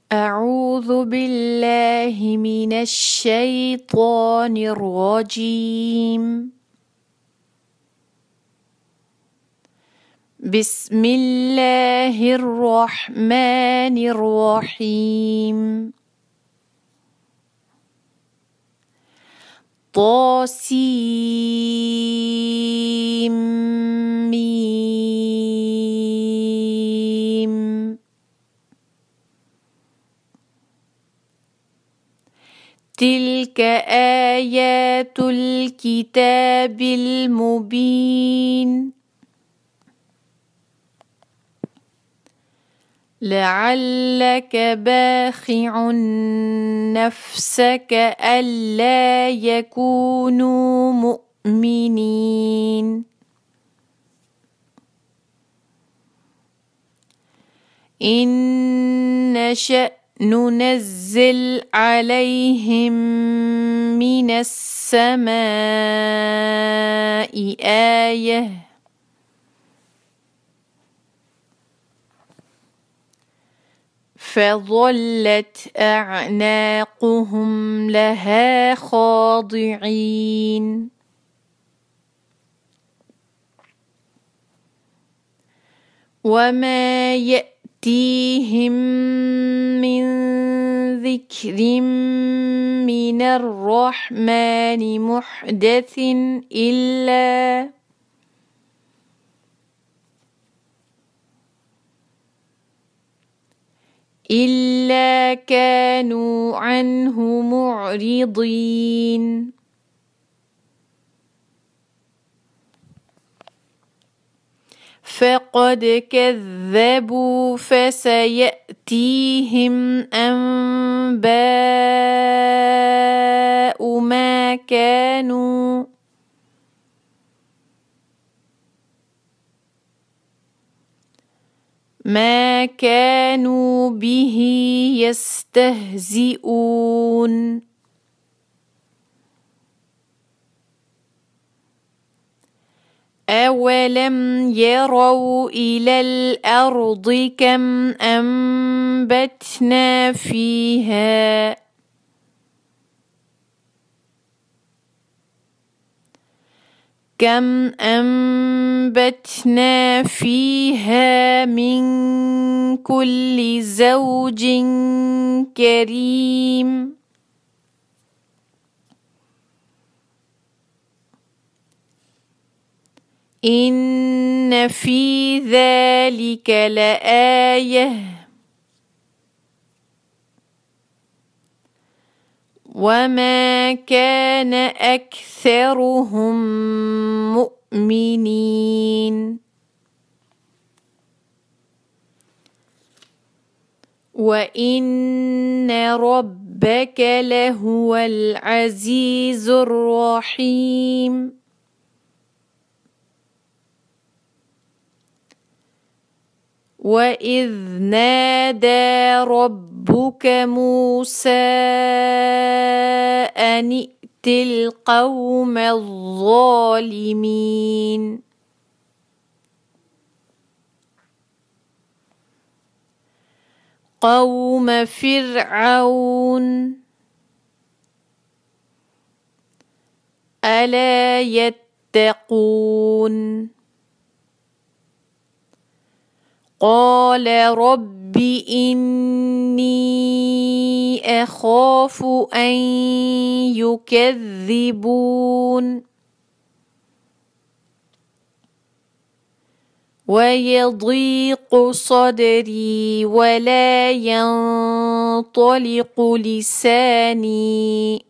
أعوذ بالله من الشيطان الرجيم. بسم الله الرحمن الرحيم. طاسيم. تلك آيات الكتاب المبين. لعلك باخع نفسك ألا يكونوا مؤمنين. إن نشأ ننزل عليهم من السماء آية فظلت أعناقهم لها خاضعين. وما يأتيهم من ذكر من الرحمن محدث إلا كانوا عنه معرضين. فقد كذبوا فسيأتيهم أنباء ما كانوا به يستهزئون. أولم يروا إلى الأرض كم أنبتنا فيها من كل زوج كريم. إن في ذلك لآية وما كان أكثرهم مؤمنين. وإن ربك لهو العزيز الرحيم. وإذ نادى ربك موسى أن ائت القوم الظالمين. قوم فرعون ألا يتقون. قال رب إني أخاف أن يكذبون. ويضيق صدري ولا ينطلق لساني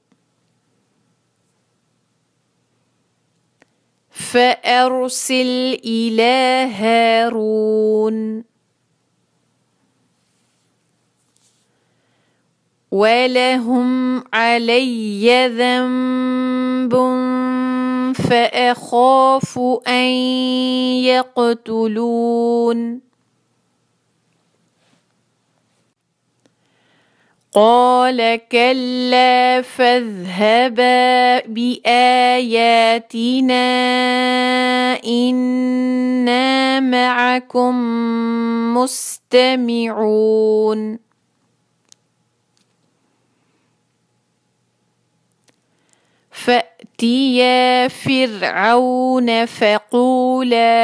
فأرسل إلى هارون ولهم علي ذنب فأخاف أن يقتلون. قال كلا فاذهبا بآياتنا إنا معكم مستمعون. فأتيا فرعون فقولا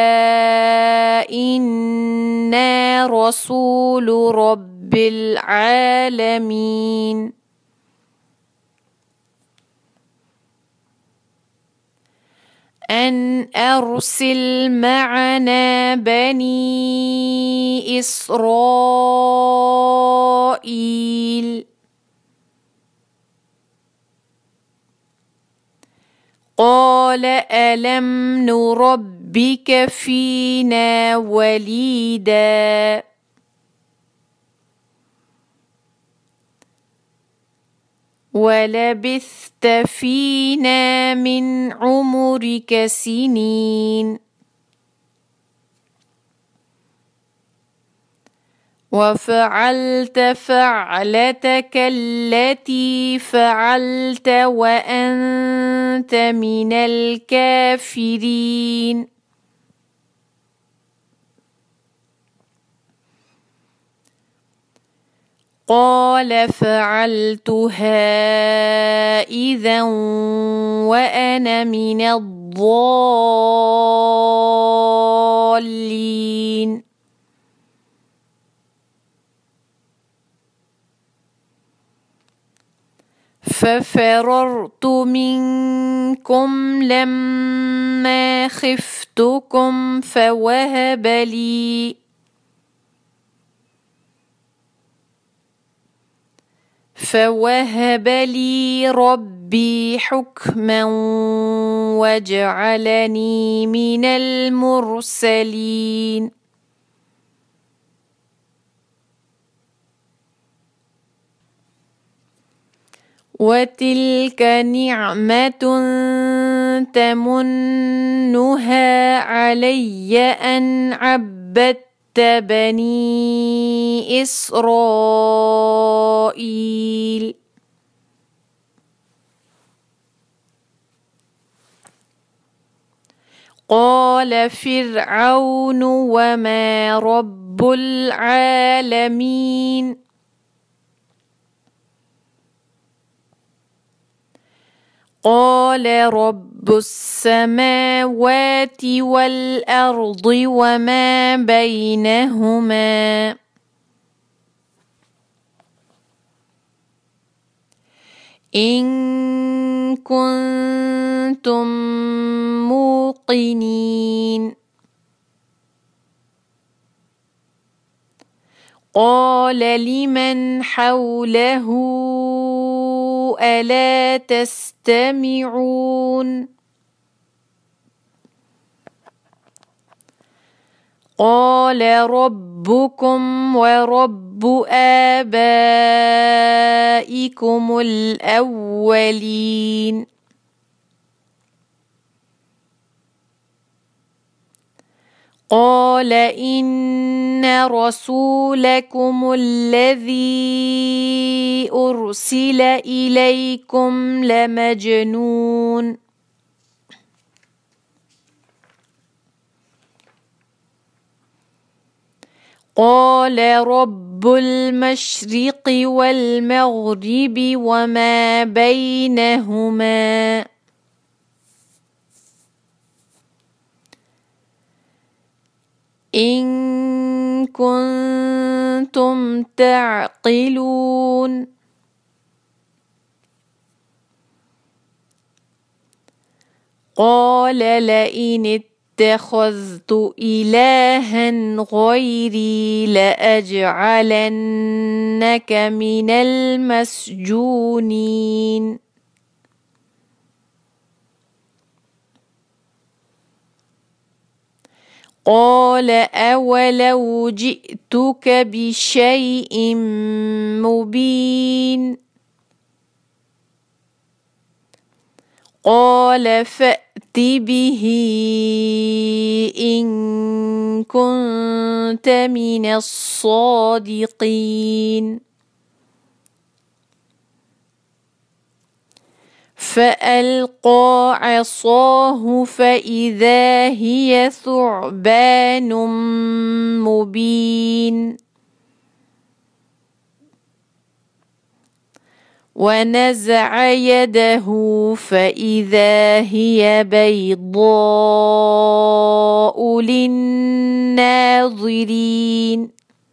إنا رسول رب العالمين أن أرسل معنا بني إسرائيل قال ألم نربك فينا وليدا ولبثت فينا من عمرك سنين وفعلت فعلتك التي فعلت وأنت من الكافرين قال فعلتها إذا وأنا من الضالين ففررت منكم لما خفتكم فوهب لي ربي حكما وجعلني من المرسلين وتلك نعمة تمنها علي أن عبدت بني إسرائيل قال فرعون وما رب العالمين قال رب السماوات والأرض وما بينهما إن كنتم موقنين قال لمن حوله ألا تستمعون قال ربكم ورب آبائكم الأولين قال إن رسولكم الذي أرسل إليكم لمجنون قال رب المشرق والمغرب وما بينهما إن كنتم تعقلون قال لئن اتخذت إلها غيري لأجعلنك من المسجونين قال أولو جئتك بشيء مبين قال فأت به إن كنت من الصادقين فألقى عصاه فإذا هي ثعبان مبين ونزع يده فإذا هي بيضاء للناظرين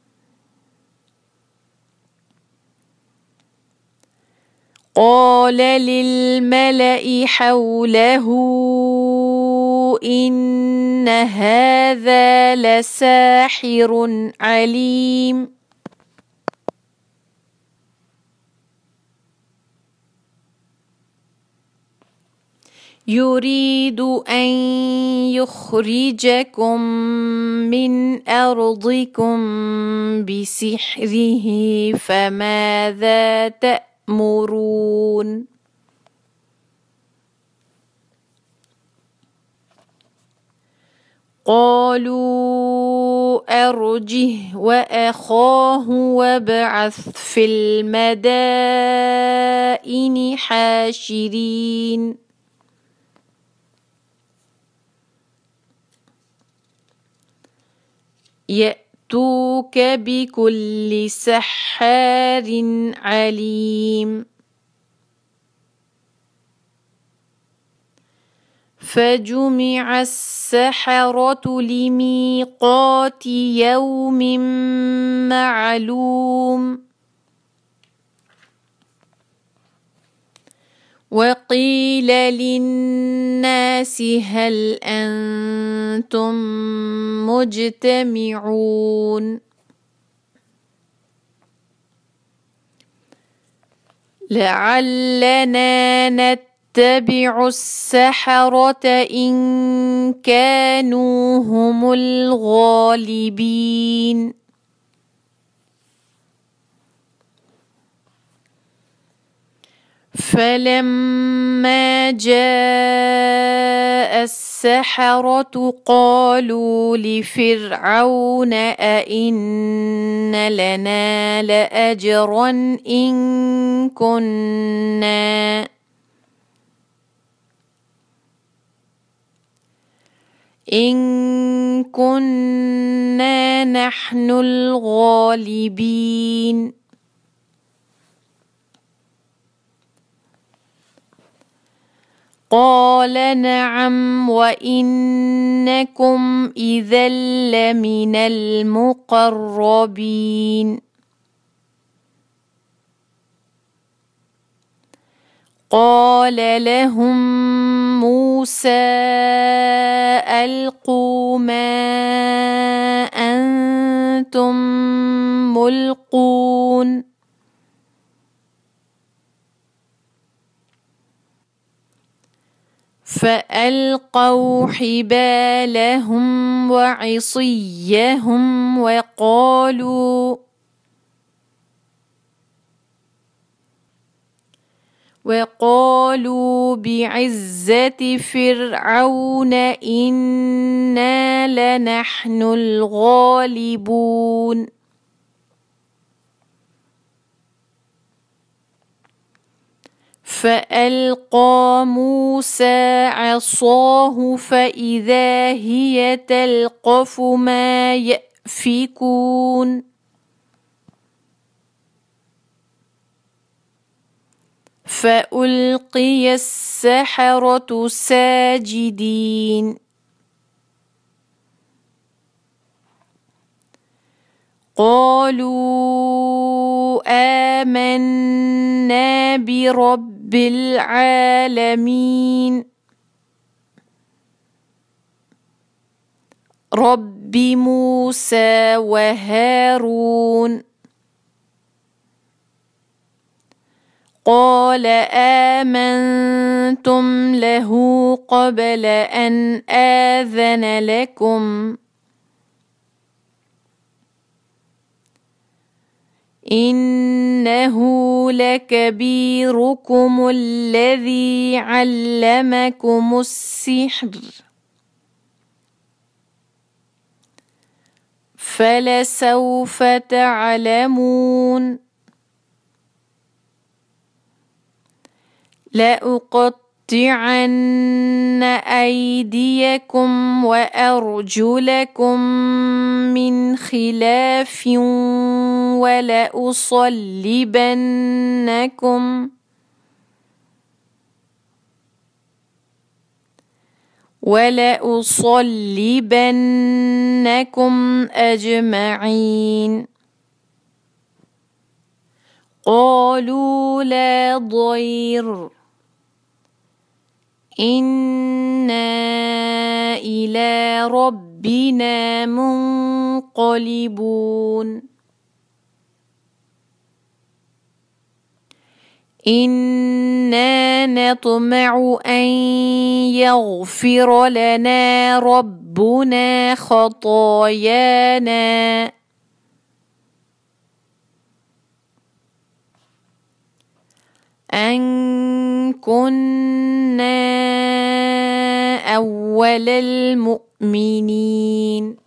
قال للملأ حوله إن هذا لساحر عليم يريد أن يخرجكم من أرضكم بسحره فماذا تأمرون قالوا أرجه وأخاه وابعث في المدائن حاشرين يأتوك بكل سحار عليم فجمع السحرة لميقات يوم معلوم وقيل للناس هل أنتم مجتمعون لعلنا نتبع السحرة إن كانوا هم الغالبين فلما جاء السحرة قالوا لفرعون أئن لنا لأجرا إن كنا نحن الغالبين قال نعم وإنكم إذا لمن المقربين قال لهم موسى ألقوا ما أنتم ملقون فألقوا حبالهم وعصيهم وقالوا بعزة فرعون إنا لنحن الغالبون فألقى موسى عصاه فإذا هي تلقف ما يأفكون فألقي السحرة ساجدين قالوا آمنا برب العالمين رب موسى وهارون قال آمنتم له قبل أن آذن لكم إنه لكبيركم الذي علمكم السحر فلسوف تعلمون لأقطعن لأقطعن أيديكم وأرجلكم من خلاف ولأصلبنكم أجمعين. قالوا لا ضير إنا إلى ربنا منقلبون. إنا نطمع أن يغفر لنا ربنا خطايانا أن كنا أول المؤمنين.